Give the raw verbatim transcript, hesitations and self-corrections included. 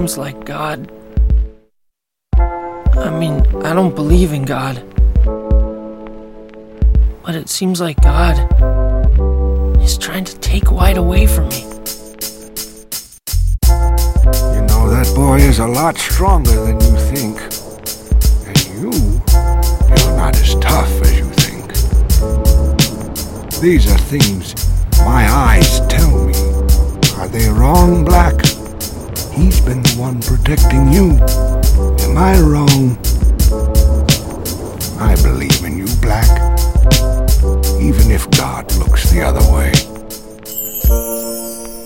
seems like God... I mean, I don't believe in God. But it seems like God is trying to take White away from me. You know, that boy is a lot stronger than you think. And you, you're not as tough as you think. These are things my eyes tell me. Are they wrong, Black? He's been the one protecting you. Am I wrong? I believe in you, Black. Even if God looks the other way.